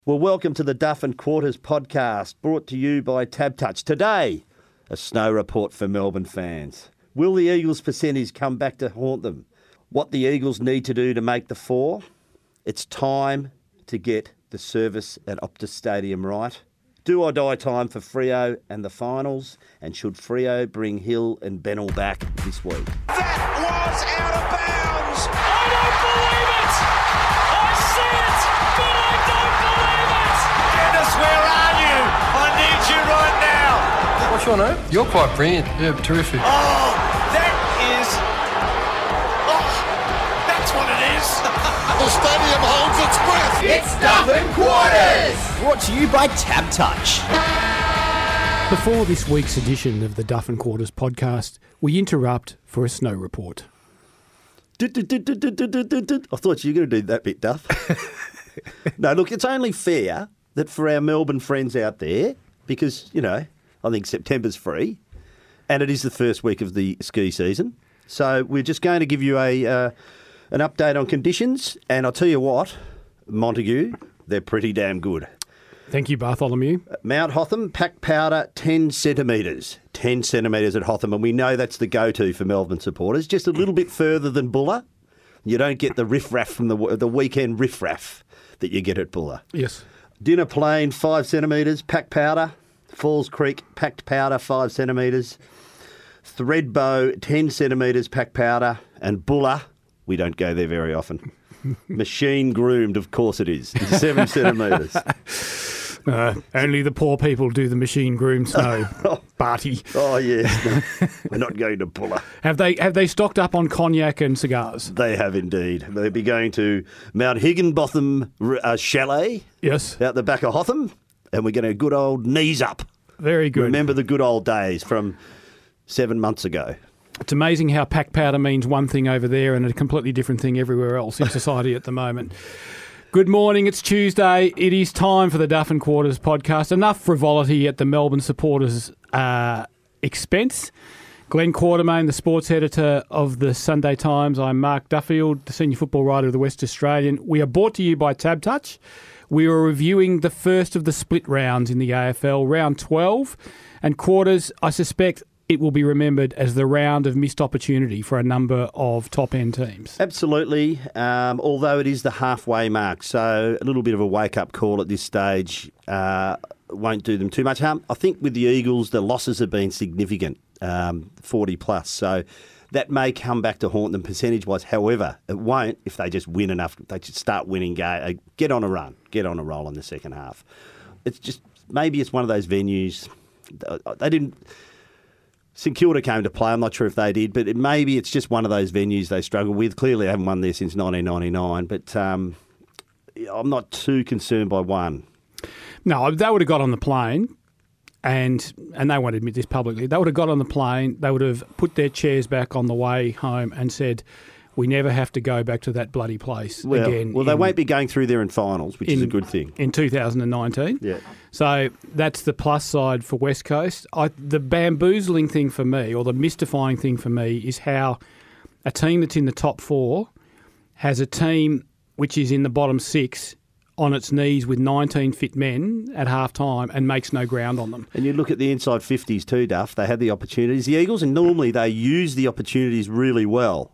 Well, welcome to the Duff and Quarters podcast, brought to you by TABtouch. Today, a snow report for Melbourne fans. Will the Eagles' percentage come back to haunt them? What the Eagles need to do to make the four? It's time to get the service at Optus Stadium right. Do or die time for Freo and the finals, and should Freo bring Hill and Bennell back this week? That was out of bounds! I don't believe it! I see it, but I don't believe it! Dennis, where are you? I need you right now! What's your name? You're quite brilliant. Yeah, terrific. Oh, that is... Oh, that's what it is! The stadium holds its breath. It's Duff and Quarters! Brought to you by TABtouch. Before this week's edition of the Duff and Quarters podcast, we interrupt for a snow report. I thought you were going to do that bit, Duff. No, look, it's only fair that for our Melbourne friends out there, because, you know, I think September's free, and it is the first week of the ski season. So we're just going to give you an update on conditions, and I'll tell you what, Montague, they're pretty damn good. Thank you, Bartholomew. Mount Hotham, pack powder, 10 centimetres. 10 centimetres at Hotham, and we know that's the go-to for Melbourne supporters. Just a little bit further than Bulla. You don't get the riff-raff from the weekend riff-raff that you get at Bulla. Yes. Dinner Plain, 5 centimetres, pack powder. Falls Creek, packed powder, 5 centimetres. Threadbow, 10 centimetres, pack powder. And Bulla, we don't go there very often. Machine groomed, of course it is. 7 centimetres. Only the poor people do the machine groom snow, Barty. Oh, yes. No, we're not going to Bulla. Have they stocked up on cognac and cigars? They have indeed. They'll be going to Mount Higginbotham Chalet. Yes. Out the back of Hotham. And we're going to good old knees up. Very good. Remember the good old days from 7 months ago. It's amazing how pack powder means one thing over there and a completely different thing everywhere else in society at the moment. Good morning, it's Tuesday. It is time for the Duff and Quarters podcast. Enough frivolity at the Melbourne supporters' expense. Glenn Quartermain, the sports editor of the Sunday Times. I'm Mark Duffield, the senior football writer of the West Australian. We are brought to you by TABtouch. We are reviewing the first of the split rounds in the AFL, round 12. And Quarters, I suspect it will be remembered as the round of missed opportunity for a number of top-end teams. Absolutely, although it is the halfway mark, so a little bit of a wake-up call at this stage won't do them too much harm. I think with the Eagles, the losses have been significant, 40 plus, so that may come back to haunt them percentage-wise. However, it won't if they just win enough. They just start winning, get on a run, get on a roll in the second half. It's just, maybe it's one of those venues, they didn't... St Kilda came to play. I'm not sure if they did, but maybe it's just one of those venues they struggle with. Clearly, they haven't won there since 1999, but I'm not too concerned by one. No, they would have got on the plane, and they won't admit this publicly. They would have got on the plane, they would have put their chairs back on the way home and said, we never have to go back to that bloody place again. Well, they won't be going through there in finals, which is a good thing. In 2019. Yeah. So that's the plus side for West Coast. The bamboozling thing for me, or the mystifying thing for me, is how a team that's in the top four has a team which is in the bottom six on its knees with 19 fit men at half-time and makes no ground on them. And you look at the inside 50s too, Duff. They had the opportunities. The Eagles, and normally they use the opportunities really well.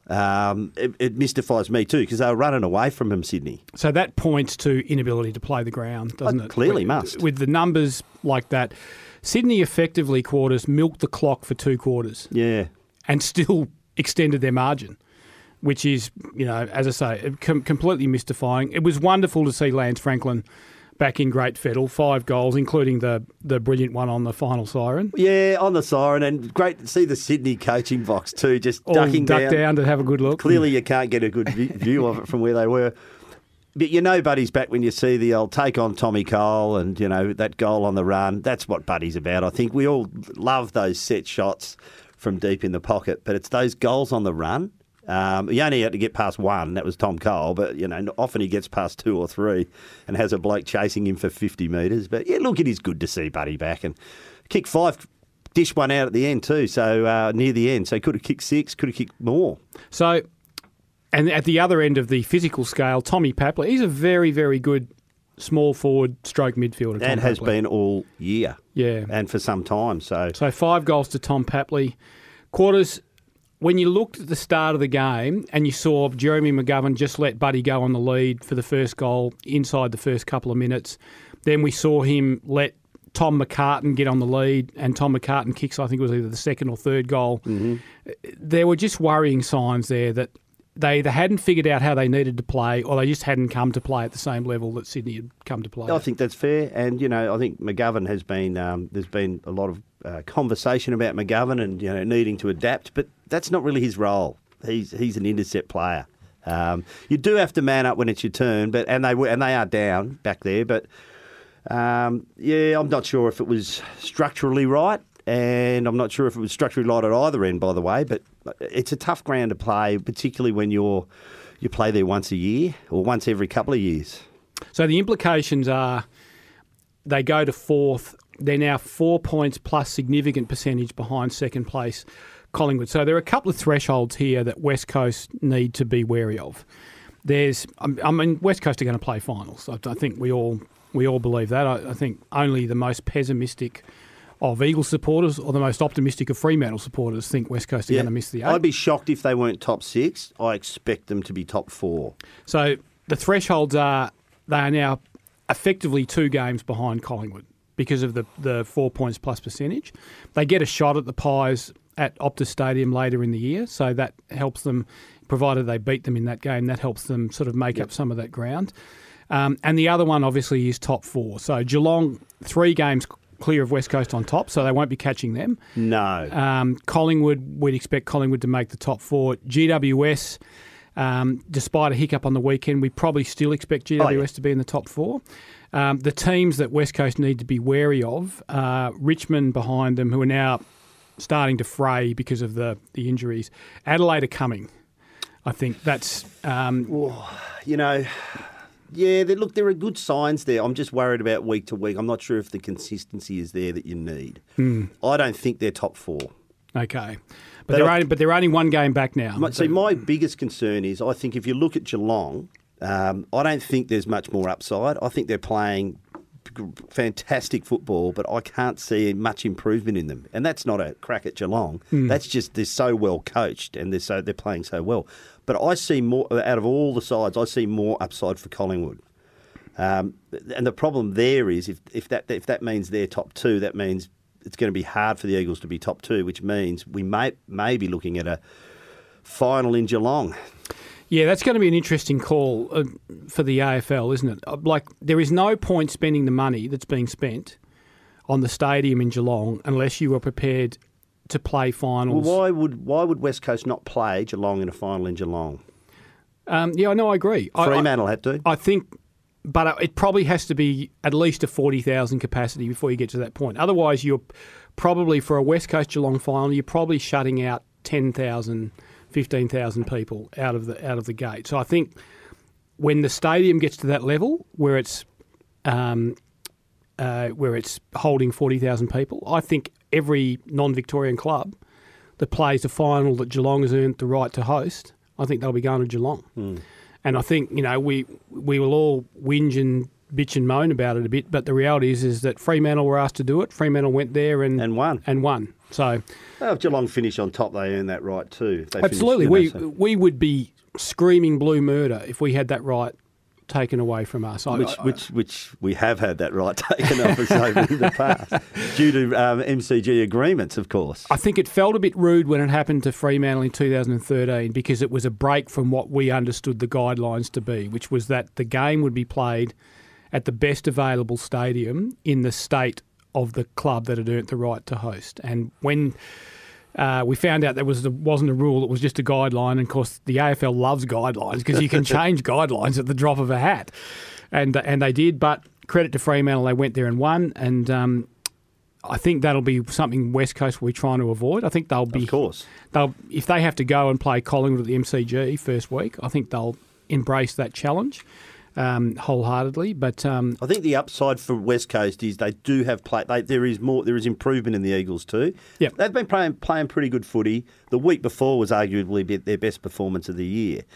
It mystifies me too because they were running away from him, Sydney. So that points to inability to play the ground, doesn't it? Clearly must. With the numbers like that. Sydney effectively, Quarters, milked the clock for 2 quarters. Yeah. And still extended their margin, which is, you know, as I say, completely mystifying. It was wonderful to see Lance Franklin back in great fettle, 5 goals, including the brilliant one on the final siren. Yeah, on the siren, and great to see the Sydney coaching box too, just ducking down to have a good look. Clearly you can't get a good view of it from where they were. But you know Buddy's back when you see the old take on Tommy Cole and, you know, that goal on the run. That's what Buddy's about. I think we all love those set shots from deep in the pocket, but it's those goals on the run. He only had to get past one, that was Tom Cole, but, you know, often he gets past 2 or 3 and has a bloke chasing him for 50 metres. But, yeah, look, it is good to see Buddy back. And kick 5, dish one out at the end too, so near the end. So could have kicked 6, could have kicked more. So, and at the other end of the physical scale, Tommy Papler, he's a very, very good small forward stroke midfielder. And has been all year. Yeah. And for some time. So 5 goals to Tom Papley. Quarters, when you looked at the start of the game and you saw Jeremy McGovern just let Buddy go on the lead for the first goal inside the first couple of minutes, then we saw him let Tom McCartan get on the lead, and Tom McCartan kicks, I think it was either the second or third goal. Mm-hmm. There were just worrying signs there that they either hadn't figured out how they needed to play, or they just hadn't come to play at the same level that Sydney had come to play. I think that's fair. And, I think McGovern has been, there's been a lot of conversation about McGovern and, needing to adapt, but that's not really his role. He's an intercept player. You do have to man up when it's your turn, and they are down back there, but I'm not sure if it was structurally right, and I'm not sure if it was structurally right at either end, by the way, but it's a tough ground to play, particularly when you play there once a year or once every couple of years. So the implications are they go to fourth. They're now 4 points plus significant percentage behind second place Collingwood. So there are a couple of thresholds here that West Coast need to be wary of. West Coast are going to play finals. I think we all believe that. I think only the most pessimistic of Eagles supporters or the most optimistic of Fremantle supporters think West Coast are going to miss the 8. I'd be shocked if they weren't top 6. I expect them to be top 4. So the thresholds are they are now effectively 2 games behind Collingwood because of the 4 points plus percentage. They get a shot at the Pies at Optus Stadium later in the year, so that helps them, provided they beat them in that game, that helps them sort of make up some of that ground. And the other one, obviously, is top 4. So Geelong, 3 games clear of West Coast on top, so they won't be catching them. No. Collingwood, we'd expect Collingwood to make the top 4. GWS, despite a hiccup on the weekend, we probably still expect GWS to be in the top 4. The teams that West Coast need to be wary of, Richmond behind them, who are now starting to fray because of the injuries. Adelaide are coming. I think that's... there are good signs there. I'm just worried about week to week. I'm not sure if the consistency is there that you need. I don't think they're top 4. Okay. But they're only 1 game back now. See, my biggest concern is I think if you look at Geelong, I don't think there's much more upside. I think they're playing fantastic football, but I can't see much improvement in them. And that's not a crack at Geelong. That's just they're so well coached and they're playing so well. But I see more out of all the sides. I see more upside for Collingwood. And the problem there is if that means they're top 2, that means it's going to be hard for the Eagles to be top 2, which means we may be looking at a final in Geelong. Yeah, that's going to be an interesting call for the AFL, isn't it? There is no point spending the money that's being spent on the stadium in Geelong unless you are prepared to play finals. Well, why would West Coast not play Geelong in a final in Geelong? I agree. Fremantle had to. I think, but it probably has to be at least a 40,000 capacity before you get to that point. Otherwise, you're probably, for a West Coast Geelong final, you're probably shutting out 10,000, 15,000 people out of the gate. So I think when the stadium gets to that level where it's holding 40,000 people, I think every non-Victorian club that plays a final that Geelong has earned the right to host, I think they'll be going to Geelong. And I think we will all whinge and bitch and moan about it a bit, but the reality is that Fremantle were asked to do it. Fremantle went there and won. So if Geelong finish on top, they earn that right too. Absolutely. We would be screaming blue murder if we had that right taken away from us. Which we have had that right taken off us over in the past due to MCG agreements, of course. I think it felt a bit rude when it happened to Fremantle in 2013 because it was a break from what we understood the guidelines to be, which was that the game would be played at the best available stadium in the state of the club that had earned the right to host. And when we found out there wasn't a rule, it was just a guideline. And of course, the AFL loves guidelines because you can change guidelines at the drop of a hat. And they did, but credit to Fremantle, they went there and won. And I think that'll be something West Coast will be trying to avoid. I think they'll be... Of course. If they have to go and play Collingwood at the MCG first week, I think they'll embrace that challenge wholeheartedly. But I think the upside for West Coast is they do have play. There is improvement in the Eagles too. Yeah, they've been playing pretty good footy. The week before was arguably their best performance of the year.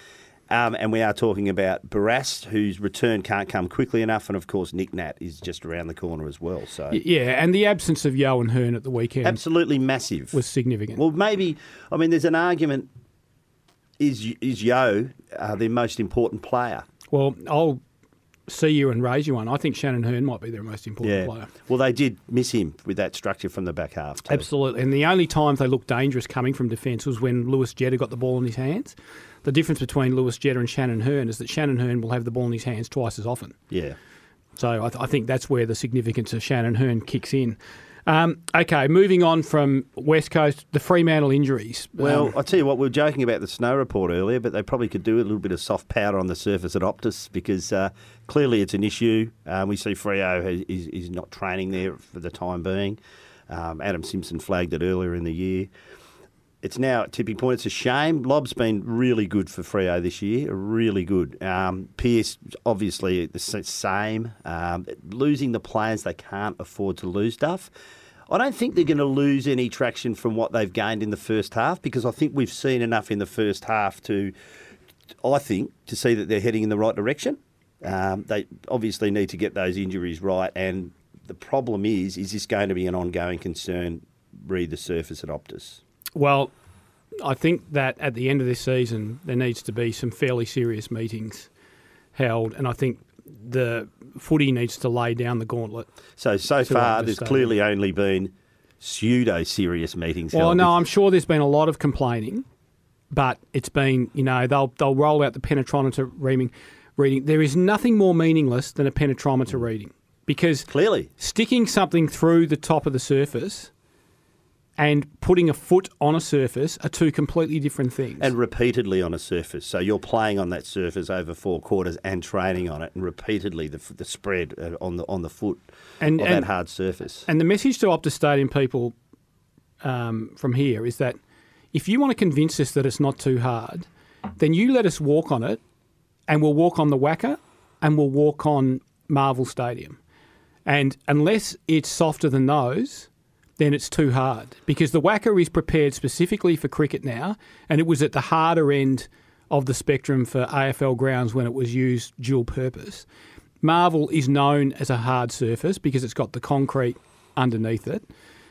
And we are talking about Barras, whose return can't come quickly enough, and of course Nick Nat is just around the corner as well. So Yeah, and the absence of Yo and Hearn at the weekend absolutely massive. was significant. Well, maybe, I mean, there's an argument, is Yo the most important player? Well, I'll see you and raise you one. I think Shannon Hearn might be their most important player. Well, they did miss him with that structure from the back half too. Absolutely. And the only times they looked dangerous coming from defence was when Lewis Jetta got the ball in his hands. The difference between Lewis Jetta and Shannon Hearn is that Shannon Hearn will have the ball in his hands twice as often. Yeah. So I think that's where the significance of Shannon Hearn kicks in. Okay, moving on from West Coast, the Fremantle injuries. Well, I'll tell you what, we were joking about the snow report earlier, but they probably could do a little bit of soft powder on the surface at Optus because clearly it's an issue. We see Freo is not training there for the time being. Adam Simpson flagged it earlier in the year. It's now at tipping point. It's a shame. Lob's been really good for Freo this year, really good. Pearce, obviously, the same. Losing the players they can't afford to lose, Duff. I don't think they're going to lose any traction from what they've gained in the first half because I think we've seen enough in the first half to see that they're heading in the right direction. They obviously need to get those injuries right, and the problem is this going to be an ongoing concern, re the surface at Optus? Well, I think that at the end of this season, there needs to be some fairly serious meetings held, and I think the footy needs to lay down the gauntlet. So far, there's clearly only been pseudo-serious meetings held. Well, no, I'm sure there's been a lot of complaining, but it's been, they'll roll out the penetrometer reading. There is nothing more meaningless than a penetrometer reading because clearly sticking something through the top of the surface and putting a foot on a surface are two completely different things. And repeatedly on a surface. So you're playing on that surface over 4 quarters and training on it, and repeatedly the spread on the foot of that hard surface. And the message to Optus Stadium people from here is that if you want to convince us that it's not too hard, then you let us walk on it, and we'll walk on the Wacker, and we'll walk on Marvel Stadium. And unless it's softer than those, then it's too hard because the Wacker is prepared specifically for cricket now, and it was at the harder end of the spectrum for AFL grounds when it was used dual purpose. Marvel is known as a hard surface because it's got the concrete underneath it.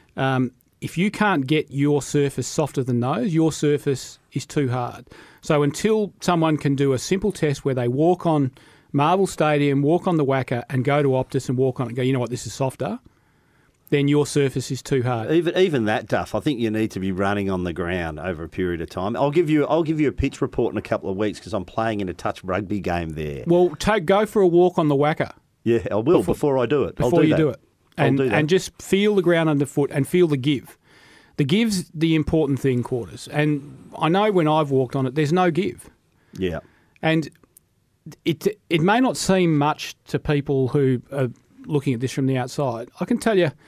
If you can't get your surface softer than those, your surface is too hard. So until someone can do a simple test where they walk on Marvel Stadium, walk on the Wacker and go to Optus and walk on it and go, you know what, this is softer, then your surface is too hard. Even that, Duff, I think you need to be running on the ground over a period of time. I'll give you a pitch report in a couple of weeks because I'm playing in a touch rugby game there. Well, go for a walk on the Wacker. Yeah, I will before I do it. Before you do it. I'll do that. And just feel the ground underfoot and feel the give. The give's the important thing, Quarters. And I know when I've walked on it, there's no give. Yeah. And it may not seem much to people who are looking at this from the outside. I can tell you,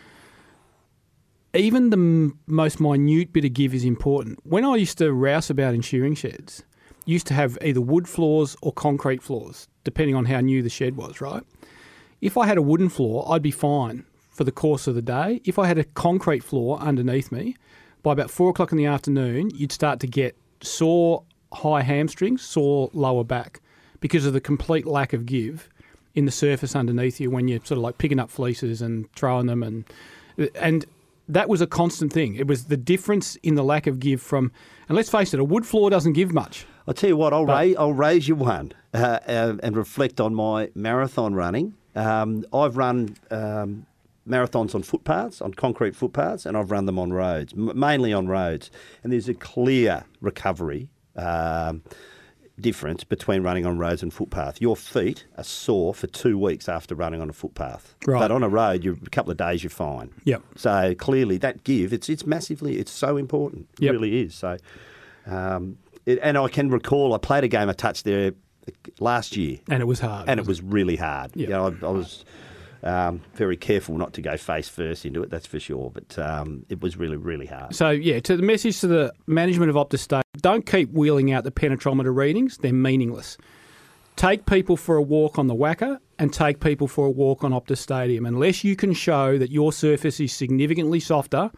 even the most minute bit of give is important. When I used to rouse about in shearing sheds, used to have either wood floors or concrete floors, depending on how new the shed was, right? If I had a wooden floor, I'd be fine for the course of the day. If I had a concrete floor underneath me, by about 4 o'clock in the afternoon, you'd start to get sore high hamstrings, sore lower back, because of the complete lack of give in the surface underneath you when you're sort of like picking up fleeces and throwing them and that was a constant thing. It was the difference in the lack of give from, and let's face it, a wood floor doesn't give much. I'll tell you what, I'll raise you one and reflect on my marathon running. I've run marathons on footpaths, on concrete footpaths, and I've run them on roads, mainly on roads. And there's a clear recovery difference between running on roads and footpath. Your feet are sore for 2 weeks after running on a footpath. Right. But on a road, a couple of days, you're fine. Yep. So clearly that give, it's so important. It really is. So, and I can recall I played a game of touch there last year. And it was hard. And it was really hard. Yep. I was very careful not to go face first into it, that's for sure. But it was really, really hard. So, to the message to the management of Optus Stadium, don't keep wheeling out the penetrometer readings. They're meaningless. Take people for a walk on the Wacker and take people for a walk on Optus Stadium. Unless you can show that your surface is significantly softer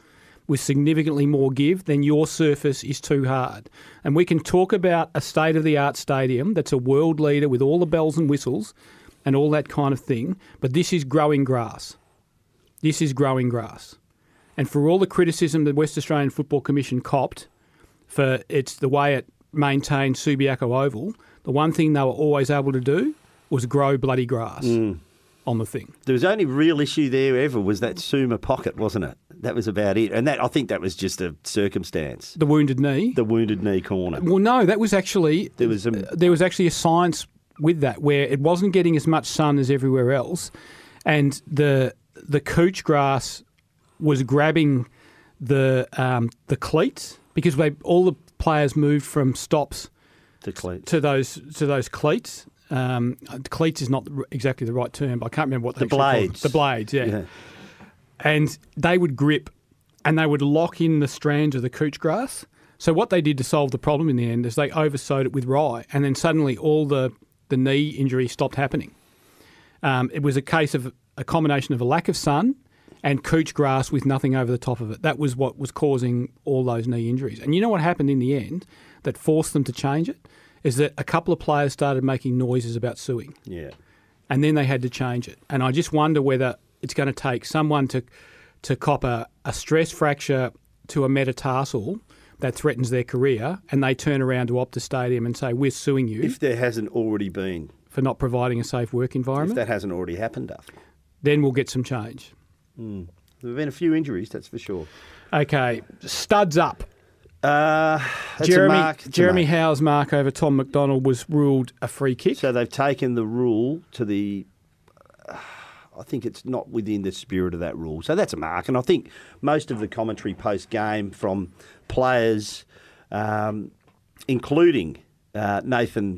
with significantly more give, then your surface is too hard. And we can talk about a state-of-the-art stadium that's a world leader with all the bells and whistles and all that kind of thing, but this is growing grass. This is growing grass. And for all the criticism the West Australian Football Commission copped for it's the way it maintained Subiaco Oval, the one thing they were always able to do was grow bloody grass on the thing. There was only real issue there ever was that Suma pocket, wasn't it? That was about it. And that I think that was just a circumstance. The wounded knee? The wounded knee corner. Well, no, that was actually... There was actually a science with that where it wasn't getting as much sun as everywhere else, and the couch grass was grabbing the cleats because all the players moved from stops the cleats. to those cleats. Cleats is not exactly the right term, but I can't remember what they The blades. The blades, yeah. And they would grip and they would lock in the strands of the couch grass. So what they did to solve the problem in the end is they oversowed it with rye, and then suddenly all the knee injury stopped happening. It was a case of a combination of a lack of sun and couch grass with nothing over the top of it. That was what was causing all those knee injuries. And you know what happened in the end that forced them to change it? Is that a couple of players started making noises about suing. Yeah. And then they had to change it. And I just wonder whether it's going to take someone to cop a stress fracture to a metatarsal that threatens their career, and they turn around to Optus Stadium and say, we're suing you. If there hasn't already been. For not providing a safe work environment. If that hasn't already happened, Duff. Then we'll get some change. There have been a few injuries, that's for sure. Okay, studs up. That's Jeremy Howe's mark over Tom McDonald was ruled a free kick. So they've taken the rule to the... I think it's not within the spirit of that rule. So that's a mark. And I think most of the commentary post-game from players, including Nathan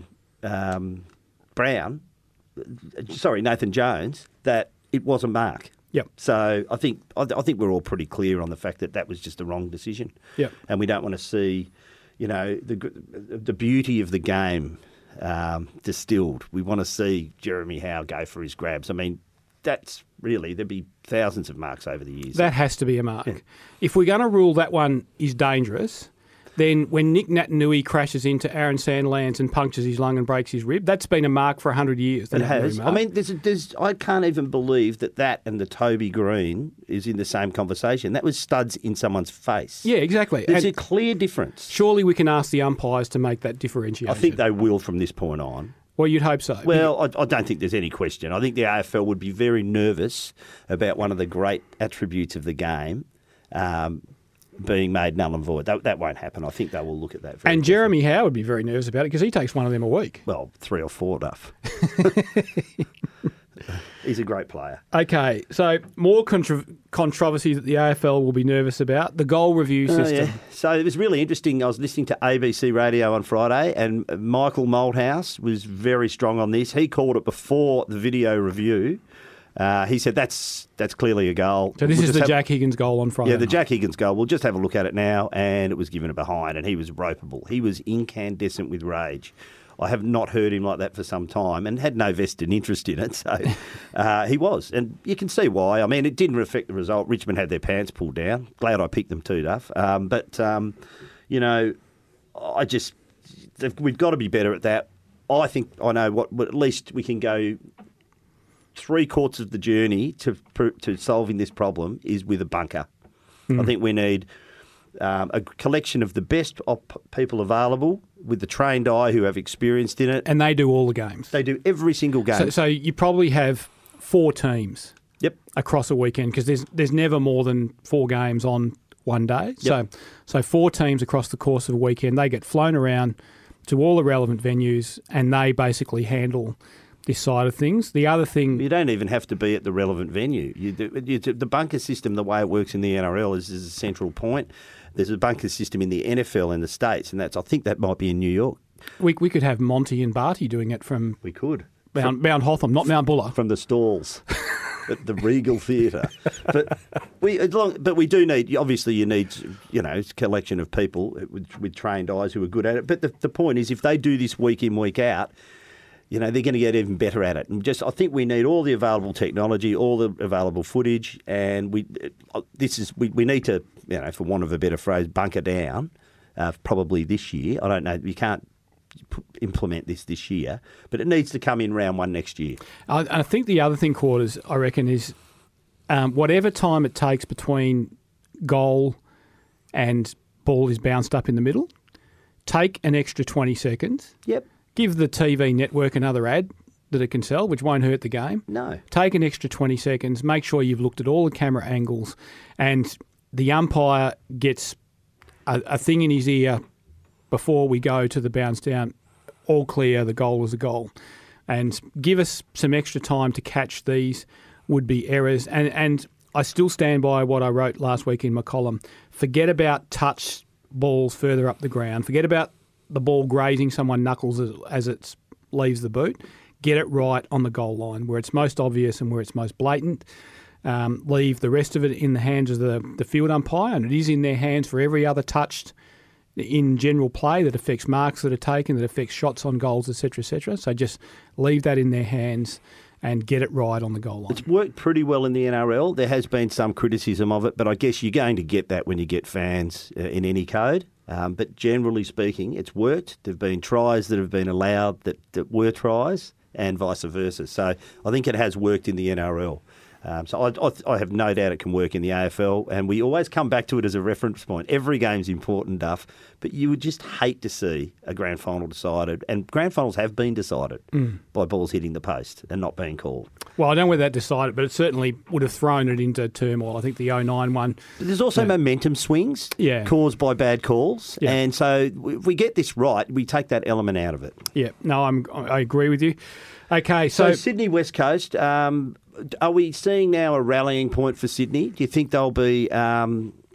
Jones, that it was a mark. Yep. So I think we're all pretty clear on the fact that was just the wrong decision. Yep. And we don't want to see, the beauty of the game distilled. We want to see Jeremy Howe go for his grabs. I mean, that's really, there'd be thousands of marks over the years. That has to be a mark. Yeah. If we're going to rule that one is dangerous, then when Nick Natanui crashes into Aaron Sandlands and punctures his lung and breaks his rib, that's been a mark for 100 years. It has. I mean, I can't even believe that and the Toby Green is in the same conversation. That was studs in someone's face. Yeah, exactly. There's a clear difference. Surely we can ask the umpires to make that differentiation. I think they will from this point on. Well, you'd hope so. Well, I don't think there's any question. I think the AFL would be very nervous about one of the great attributes of the game being made null and void. That won't happen. I think they will look at that very And carefully. Jeremy Howe would be very nervous about it because he takes one of them a week. Well, 3 or 4, Duff. He's a great player. Okay, so more controversy that the AFL will be nervous about, the goal review system. Yeah. So it was really interesting. I was listening to ABC Radio on Friday, and Michael Malthouse was very strong on this. He called it before the video review. He said that's clearly a goal. So this is the Jack Higgins goal on Friday. Yeah, the Jack Higgins goal. We'll just have a look at it now, and it was given a behind, and he was ropeable. He was incandescent with rage. I have not heard him like that for some time and had no vested interest in it. So he was. And you can see why. I mean, it didn't affect the result. Richmond had their pants pulled down. Glad I picked them too, Duff. We've got to be better at that. I think I know what, but at least we can go 3/4 of the journey to solving this problem is with a bunker. I think we need a collection of the best people available with the trained eye who have experience in it. And they do all the games. They do every single game. So you probably have 4 teams across a weekend because there's never more than 4 games on one day. Yep. So 4 teams across the course of a weekend, they get flown around to all the relevant venues and they basically handle this side of things. The other thing... You don't even have to be at the relevant venue. The bunker system, the way it works in the NRL is a central point. There's a bunker system in the NFL in the States, and I think that might be in New York. We could have Monty and Barty doing it from... We could. Mount Hotham, not Mount Buller. From the stalls at the Regal Theatre. But we do need, obviously you need, a collection of people with trained eyes who are good at it. But the point is, if they do this week in, week out, they're going to get even better at it. And I think we need all the available technology, all the available footage, and we need to for want of a better phrase, bunker down, probably this year. I don't know. You can't implement this year, but it needs to come in round one next year. I think the other thing, Quarters, I reckon, is whatever time it takes between goal and ball is bounced up in the middle, take an extra 20 seconds. Yep. Give the TV network another ad that it can sell, which won't hurt the game. No. Take an extra 20 seconds. Make sure you've looked at all the camera angles, and the umpire gets a thing in his ear before we go to the bounce down. All clear, the goal was a goal. And give us some extra time to catch these would-be errors. And I still stand by what I wrote last week in my column. Forget about touch balls further up the ground. Forget about the ball grazing someone's knuckles as it leaves the boot. Get it right on the goal line where it's most obvious and where it's most blatant. Leave the rest of it in the hands of the field umpire, and it is in their hands for every other touched in general play that affects marks that are taken, that affects shots on goals, etc., etc. So just leave that in their hands and get it right on the goal line. It's worked pretty well in the NRL. There has been some criticism of it, but I guess you're going to get that when you get fans in any code. But generally speaking, it's worked. There have been tries that have been allowed that were tries and vice versa. So I think it has worked in the NRL. So I have no doubt it can work in the AFL, and we always come back to it as a reference point. Every game's important, Duff, but you would just hate to see a grand final decided, and grand finals have been decided by balls hitting the post and not being called. Well, I don't know whether that decided, but it certainly would have thrown it into turmoil. I think the 09 one. But there's also momentum swings caused by bad calls, and so if we get this right, we take that element out of it. Yeah, no, I agree with you. Okay, so Sydney West Coast. Are we seeing now a rallying point for Sydney? Do you think there'll be a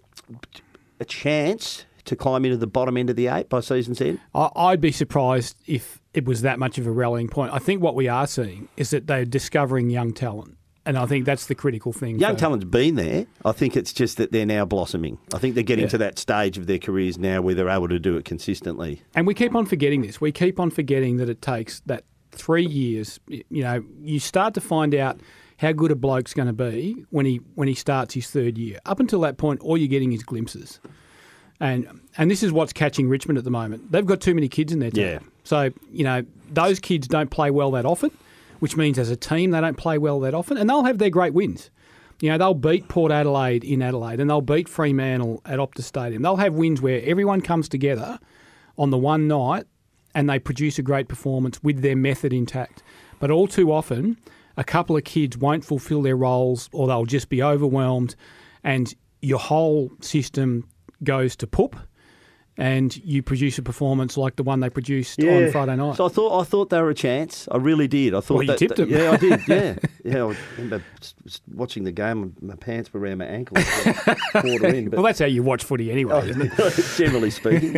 chance to climb into the bottom end of the 8 by season's end? I'd be surprised if it was that much of a rallying point. I think what we are seeing is that they're discovering young talent, and I think that's the critical thing. Young talent's been there. I think it's just that they're now blossoming. I think they're getting to that stage of their careers now where they're able to do it consistently. And we keep on forgetting this. We keep on forgetting that it takes that 3 years. You know, you start to find out how good a bloke's going to be when he starts his third year. Up until that point, all you're getting is glimpses. And this is what's catching Richmond at the moment. They've got too many kids in their team. Yeah. So, you know, those kids don't play well that often, which means as a team they don't play well that often, and they'll have their great wins. You know, they'll beat Port Adelaide in Adelaide, and they'll beat Fremantle at Optus Stadium. They'll have wins where everyone comes together on the one night and they produce a great performance with their method intact. But all too often, a couple of kids won't fulfil their roles, or they'll just be overwhelmed, and your whole system goes to poop, and you produce a performance like the one they produced on Friday night. So I thought they were a chance. I really did. I thought you tipped them. Yeah, I did. Yeah, yeah. I remember watching the game. My pants were around my ankles. Quarter in. But well, that's how you watch footy anyway, isn't it? Generally speaking.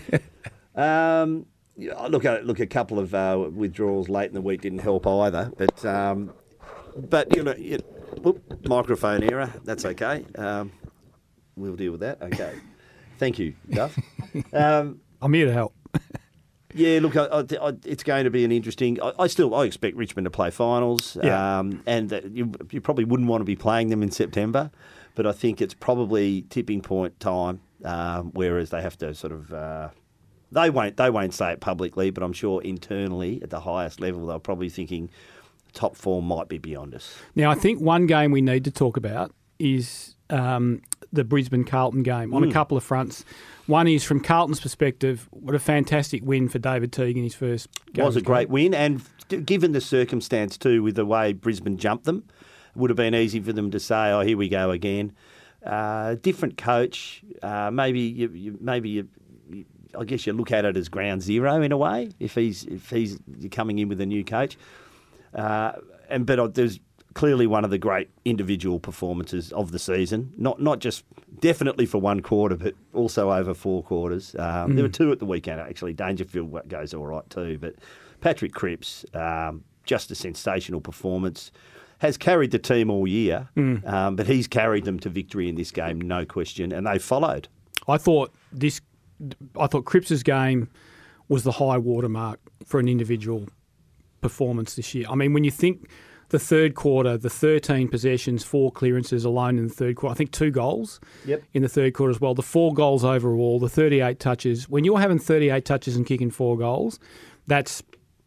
Look, a couple of withdrawals late in the week didn't help either. But you know, microphone error. That's okay. We'll deal with that. Okay. Thank you, Duff. I'm here to help. Yeah, look, it's going to be an interesting. I expect Richmond to play finals, and you probably wouldn't want to be playing them in September, but I think it's probably tipping point time. Whereas they have to sort of. They won't say it publicly, but I'm sure internally at the highest level they're probably thinking top four might be beyond us. Now, I think one game we need to talk about is the Brisbane-Carlton game on a couple of fronts. One is, from Carlton's perspective, what a fantastic win for David Teague in his first game. It was a great win, and given the circumstance too, with the way Brisbane jumped them, it would have been easy for them to say, "Oh, here we go again." Different coach, maybe. I guess you look at it as ground zero in a way if he's coming in with a new coach. But there's clearly one of the great individual performances of the season. Not just definitely for one quarter, but also over 4 quarters. There were 2 at the weekend actually. Dangerfield goes all right too, but Patrick Cripps, just a sensational performance. Has carried the team all year, but he's carried them to victory in this game, no question, and they followed. I thought Cripps' game was the high watermark for an individual performance this year. I mean, when you think the third quarter, the 13 possessions, 4 clearances alone in the third quarter. I think 2 goals in the third quarter as well. The 4 goals overall, the 38 touches. When you're having 38 touches and kicking 4 goals, that's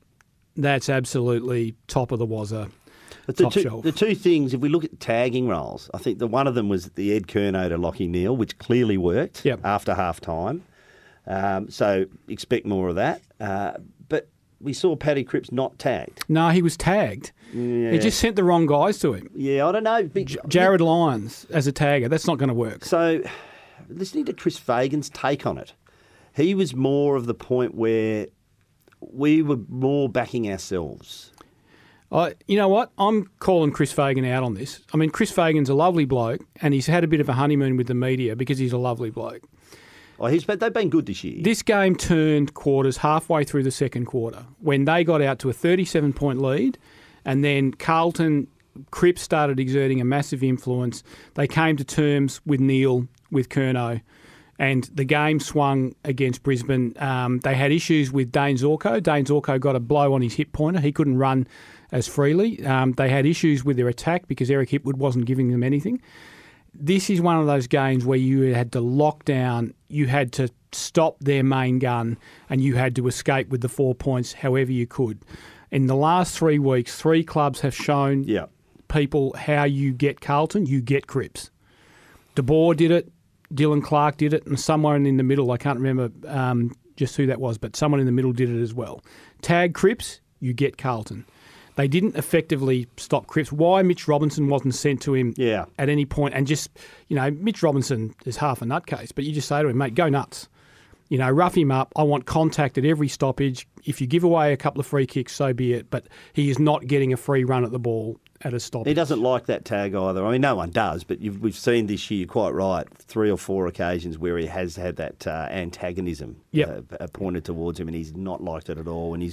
absolutely top of the wazza. But top shelf. The two things, if we look at tagging roles, I think one of them was the Ed Curnow to Lachie Neale, which clearly worked after half time. So expect more of that. But we saw Paddy Cripps not tagged. No, he was tagged. Yeah. He just sent the wrong guys to him. Yeah, I don't know. Jared Lyons as a tagger, that's not going to work. So listening to Chris Fagan's take on it, he was more of the point where we were more backing ourselves. You know what? I'm calling Chris Fagan out on this. I mean, Chris Fagan's a lovely bloke, and he's had a bit of a honeymoon with the media because he's a lovely bloke. They've been good this year. This game turned quarters halfway through the second quarter when they got out to a 37-point lead, and then Carlton, Cripps started exerting a massive influence. They came to terms with Neale, with Curnow, and the game swung against Brisbane. They had issues with Dane Zorko. Dane Zorko got a blow on his hip pointer. He couldn't run as freely. They had issues with their attack because Eric Hipwood wasn't giving them anything. This is one of those games where you had to lock down, you had to stop their main gun, and you had to escape with the 4 points however you could. In the last 3 weeks, 3 clubs have shown people how you get Carlton, you get Cripps. De Boer did it, Dylan Clark did it, and somewhere in the middle, I can't remember just who that was, but someone in the middle did it as well. Tag Cripps, you get Carlton. They didn't effectively stop Cripps. Why Mitch Robinson wasn't sent to him at any point, and just, Mitch Robinson is half a nutcase, but you just say to him, mate, go nuts. Rough him up. I want contact at every stoppage. If you give away a couple of free kicks, so be it, but he is not getting a free run at the ball at a stoppage. He doesn't like that tag either. I mean, no one does, but we've seen this year, quite right, 3 or 4 occasions where he has had that antagonism pointed towards him, and he's not liked it at all, and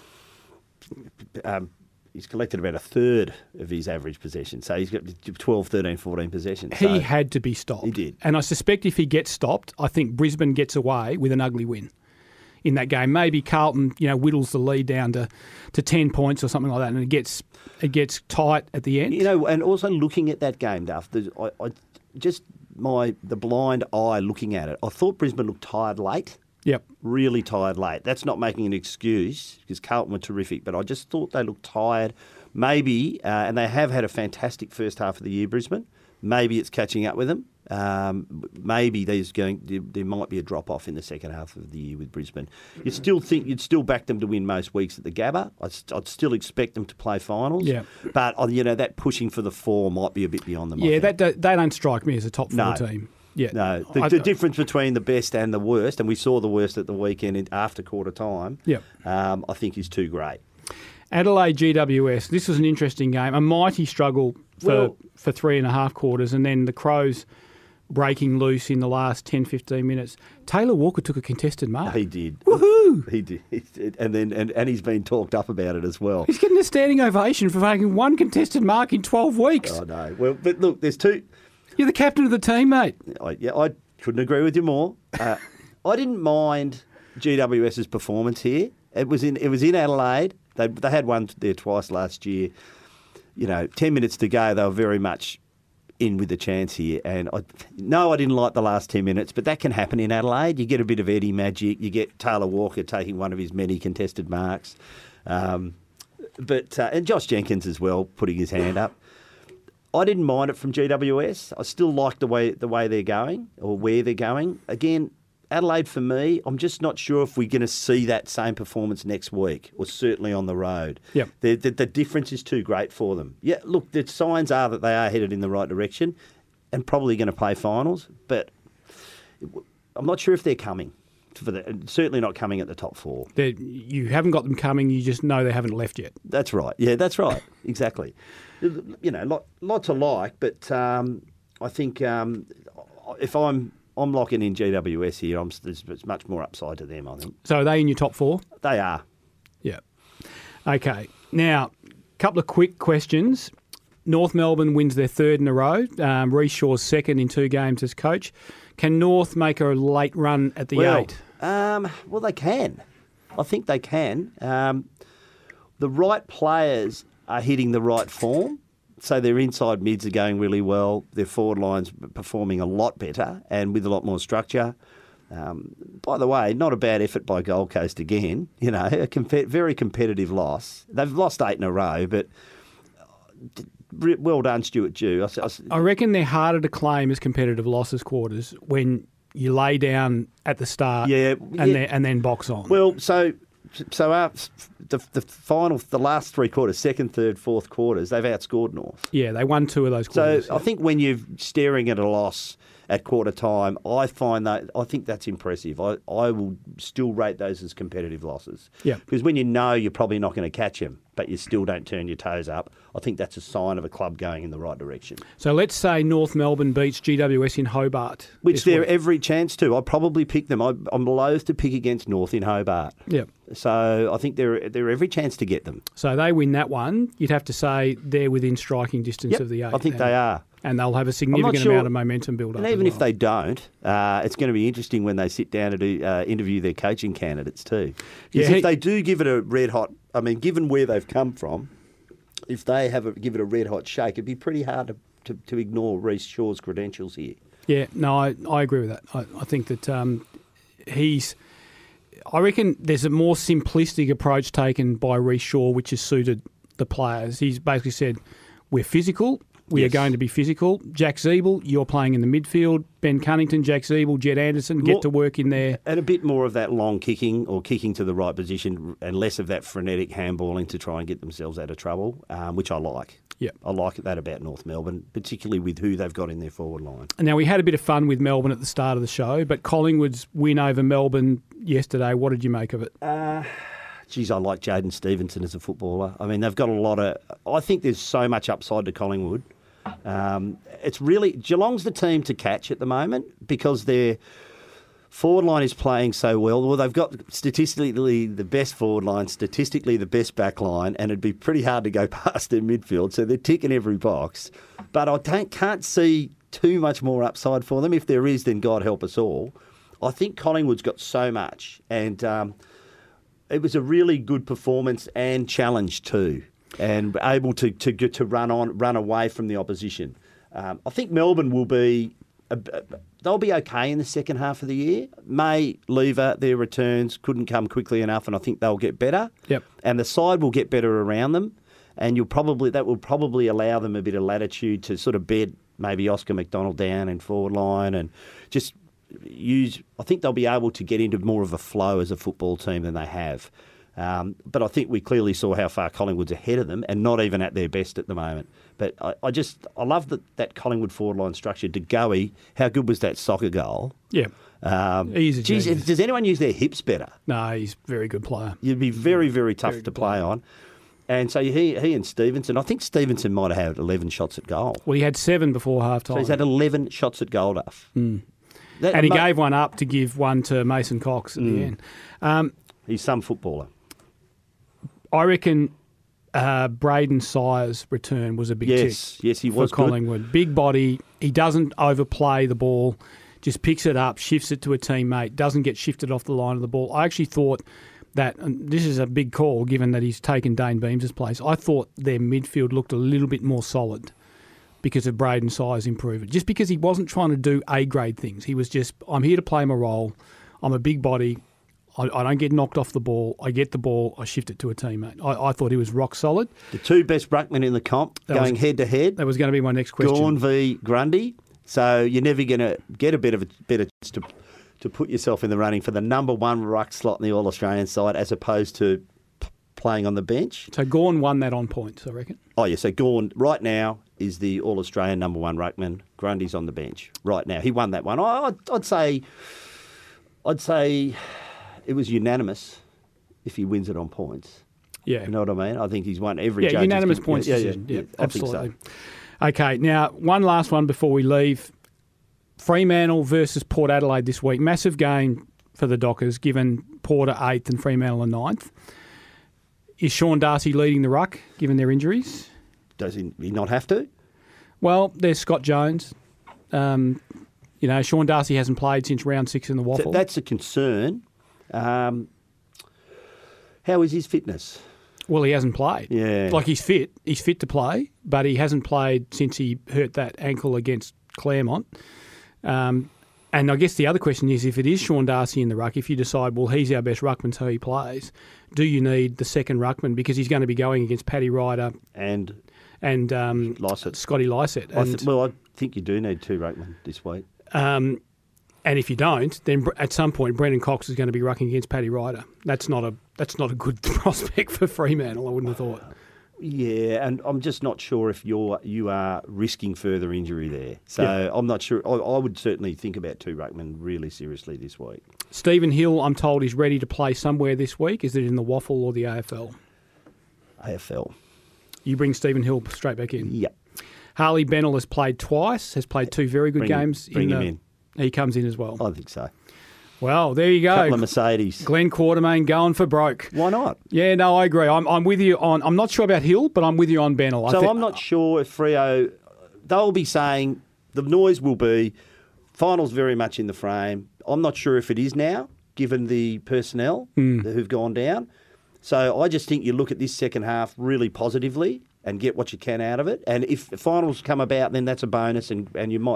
he's collected about a third of his average possession. So he's got 12, 13, 14 possessions. He had to be stopped. He did. And I suspect if he gets stopped, I think Brisbane gets away with an ugly win in that game. Maybe Carlton, whittles the lead down to 10 points or something like that, and it gets tight at the end. And also looking at that game, Duff, the blind eye looking at it, I thought Brisbane looked tired late. Yep. Really tired late. That's not making an excuse because Carlton were terrific, but I just thought they looked tired. Maybe, and they have had a fantastic first half of the year, Brisbane. Maybe it's catching up with them. Maybe there might be a drop-off in the second half of the year with Brisbane. You'd still back them to win most weeks at the Gabba. I'd still expect them to play finals. Yeah. But, that pushing for the 4 might be a bit beyond them. Yeah, they don't strike me as a top 4 team. Yeah. No, the difference between the best and the worst, and we saw the worst at the weekend after quarter time, I think is too great. Adelaide GWS, this was an interesting game. A mighty struggle for 3.5 quarters, and then the Crows breaking loose in the last 10, 15 minutes. Taylor Walker took a contested mark. He did. Woohoo! He did. And then and he's been talked up about it as well. He's getting a standing ovation for making 1 contested mark in 12 weeks. Oh, no. Well, but look, there's 2... You're the captain of the team, mate. I couldn't agree with you more. I didn't mind GWS's performance here. It was in Adelaide. They had one there twice last year. 10 minutes to go, they were very much in with the chance here. And I didn't like the last 10 minutes, but that can happen in Adelaide. You get a bit of Eddie magic. You get Taylor Walker taking one of his many contested marks. And Josh Jenkins as well, putting his hand up. I didn't mind it from GWS. I still like the way they're going or where they're going. Again, Adelaide for me, I'm just not sure if we're going to see that same performance next week or certainly on the road. Yep. The difference is too great for them. Yeah, look, the signs are that they are headed in the right direction and probably going to play finals, but I'm not sure if they're coming. Certainly not coming at the top 4. You haven't got them coming, you just know they haven't left yet. That's right. Yeah, that's right. Exactly. Lot to like, but I think if I'm locking in GWS here, there's much more upside to them, I think. So are they in your top 4? They are. Yeah. Okay. Now, a couple of quick questions. North Melbourne wins their 3rd in a row. Reece Shaw's 2nd in 2 games as coach. Can North make a late run at the 8? Well, they can. I think they can. The right players are hitting the right form. So their inside mids are going really well. Their forward line's performing a lot better and with a lot more structure. By the way, not a bad effort by Gold Coast again. A very competitive loss. They've lost 8 in a row, but well done, Stuart Dew. I reckon they're harder to claim as competitive losses, Quarters, when you lay down at the start and then box on. Well, so the last 3 quarters, second, third, fourth quarters, they've outscored North. Yeah, they won 2 of those quarters. So I think when you're staring at a loss at quarter time, I think that's impressive. I will still rate those as competitive losses. Yeah. Because when you know you're probably not going to catch them, but you still don't turn your toes up, I think that's a sign of a club going in the right direction. So let's say North Melbourne beats GWS in Hobart. Which they're every chance to. I'd probably pick them. I'm loath to pick against North in Hobart. Yeah. So I think they're every chance to get them. So they win that one. You'd have to say they're within striking distance of the 8. I think they are. And they'll have a significant amount of momentum build up. And even if they don't, it's going to be interesting when they sit down to interview their coaching candidates too. Because if they do give it a red hot, given where they've come from, if they give it a red hot shake, it'd be pretty hard to ignore Reece Shaw's credentials here. Yeah, no, I agree with that. I think that I reckon there's a more simplistic approach taken by Reece Shaw, which has suited the players. He's basically said, we're physical. We are going to be physical. Jack Zeeble, you're playing in the midfield. Ben Cunnington, Jack Zeeble, Jed Anderson, get to work in there. And a bit more of that long kicking or kicking to the right position and less of that frenetic handballing to try and get themselves out of trouble, which I like. Yeah, I like that about North Melbourne, particularly with who they've got in their forward line. And now, we had a bit of fun with Melbourne at the start of the show, but Collingwood's win over Melbourne yesterday, what did you make of it? Geez, I like Jaden Stevenson as a footballer. They've got a lot of... I think there's so much upside to Collingwood. It's really... Geelong's the team to catch at the moment because their forward line is playing so well. Well, they've got statistically the best forward line, statistically the best back line, and it'd be pretty hard to go past their midfield, so they're ticking every box. But I can't see too much more upside for them. If there is, then God help us all. I think Collingwood's got so much, and it was a really good performance and challenge too, and able to run away from the opposition. I think Melbourne will be... they'll be okay in the second half of the year. May, Lever, their returns couldn't come quickly enough, and I think they'll get better. Yep. And the side will get better around them, and that will probably allow them a bit of latitude to sort of bed maybe Oscar McDonald down in forward line and just use... I think they'll be able to get into more of a flow as a football team than they have. But I think we clearly saw how far Collingwood's ahead of them and not even at their best at the moment. But I love that Collingwood forward line structure. DeGoey, how good was that soccer goal? Yeah. Does anyone use their hips better? No, he's a very good player. You'd be very, very tough to play on. And so he and Stevenson, I think Stevenson might have had 11 shots at goal. Well, he had 7 before half-time. So he's had 11 shots at goal, Duff. And he gave one up to give one to Mason Cox at the end. He's some footballer. I reckon Braden Sire's return was a big tick. Yes, he was for Collingwood. Good. Big body. He doesn't overplay the ball. Just picks it up, shifts it to a teammate. Doesn't get shifted off the line of the ball. I actually thought that, and this is a big call given that he's taken Dane Beams' place. I thought their midfield looked a little bit more solid because of Braden Sire's improvement. Just because he wasn't trying to do A-grade things. He was just, I'm here to play my role. I'm a big body. I don't get knocked off the ball. I get the ball. I shift it to a teammate. I thought he was rock solid. The 2 best ruckmen in the comp going head-to-head. That was going to be my next question. Gawn v Grundy. So you're never going to get a better chance to put yourself in the running for the number 1 ruck slot in the All-Australian side as opposed to playing on the bench. So Gawn won that on points, I reckon. Oh, yeah. So Gawn right now is the All-Australian number 1 ruckman. Grundy's on the bench right now. He won that one. I'd say it was unanimous if he wins it on points. Yeah. You know what I mean? I think he's won every judge. Unanimous points decision. Yeah, absolutely. I think so. Okay, now one last one before we leave. Fremantle versus Port Adelaide this week. Massive game for the Dockers, given Port are 8th and Fremantle are 9th. Is Sean Darcy leading the ruck, given their injuries? Does he not have to? Well, there's Scott Jones. Sean Darcy hasn't played since round 6 in the Waffle. That's a concern. How is his fitness? Well, he hasn't played. Yeah. Like, he's fit. He's fit to play, but he hasn't played since he hurt that ankle against Claremont. And I guess the other question is, if it is Sean Darcy in the ruck, if you decide, well, he's our best ruckman, so he plays, do you need the second ruckman? Because he's going to be going against Paddy Ryder And Lysett. Scotty Lysett. I think you do need 2 ruckmen this week. And if you don't, then at some point Brendan Cox is going to be rucking against Paddy Ryder. That's not a good prospect for Fremantle, I wouldn't have thought. Yeah, and I'm just not sure if you are risking further injury there. So I'm not sure. I would certainly think about 2 ruckmen really seriously this week. Stephen Hill, I'm told, is ready to play somewhere this week. Is it in the Waffle or the AFL? AFL. You bring Stephen Hill straight back in? Yep. Harley Bennell has played twice, has played 2 very good games. Bring him in. He comes in as well. I think so. Well, there you go. Couple of Mercedes. Glenn Quartermain going for broke. Why not? Yeah, no, I agree. I'm with you on. I'm not sure about Hill, but I'm with you on Bennell. So I'm not sure if Freo. They'll be saying the noise will be finals very much in the frame. I'm not sure if it is now, given the personnel who've gone down. So I just think you look at this second half really positively and get what you can out of it. And if the finals come about, then that's a bonus, and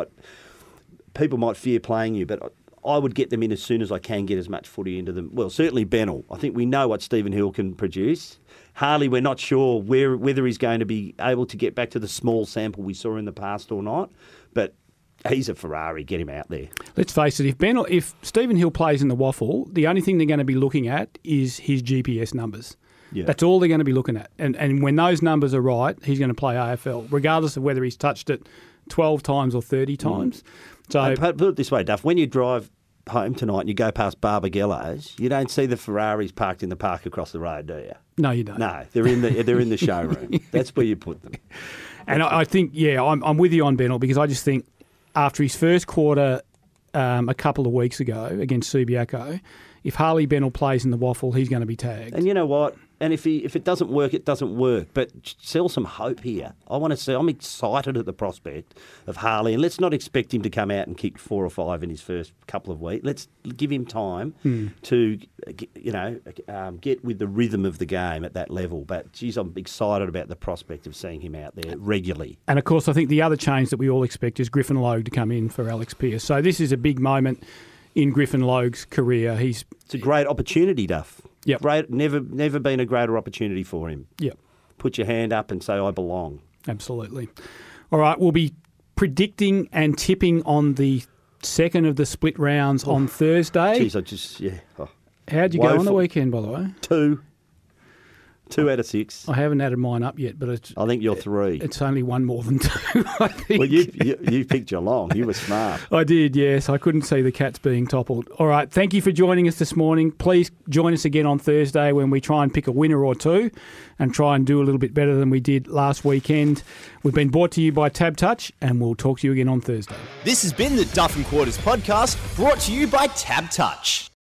people might fear playing you, but I would get them in as soon as I can get as much footy into them. Well, certainly Bennell. I think we know what Stephen Hill can produce. Harley, we're not sure whether he's going to be able to get back to the small sample we saw in the past or not, but he's a Ferrari. Get him out there. Let's face it, if Stephen Hill plays in the Waffle, the only thing they're going to be looking at is his GPS numbers. Yeah. That's all they're going to be looking at. And when those numbers are right, he's going to play AFL, regardless of whether he's touched it 12 times or 30 times. So put it this way, Duff, when you drive home tonight and you go past Barbagello's, you don't see the Ferraris parked in the park across the road, do you? No, you don't. No, they're in the showroom. That's where you put them. And I think, I'm with you on Bennell, because I just think after his first quarter a couple of weeks ago against Subiaco, if Harley Bennell plays in the Waffle, he's going to be tagged. And you know what? And if it doesn't work, it doesn't work. But sell some hope here. I'm excited at the prospect of Harley, and let's not expect him to come out and kick 4 or 5 in his first couple of weeks. Let's give him time to, get with the rhythm of the game at that level. But geez, I'm excited about the prospect of seeing him out there regularly. And of course, I think the other change that we all expect is Griffin Logue to come in for Alex Pearce. So this is a big moment in Griffin Logue's career. It's a great opportunity, Duff. Yep. Great, never been a greater opportunity for him. Yep. Put your hand up and say, I belong. Absolutely. All right, we'll be predicting and tipping on the second of the split rounds on Thursday. Jeez, How'd you go on the weekend, by the way? 2 out of 6. I haven't added mine up yet, but I think you're 3. It's only one more than 2, I think. Well, you picked Geelong. You were smart. I did, yes. I couldn't see the Cats being toppled. All right, thank you for joining us this morning. Please join us again on Thursday when we try and pick a winner or two and try and do a little bit better than we did last weekend. We've been brought to you by Tab Touch, and we'll talk to you again on Thursday. This has been the Duff and Quarters podcast, brought to you by Tab Touch.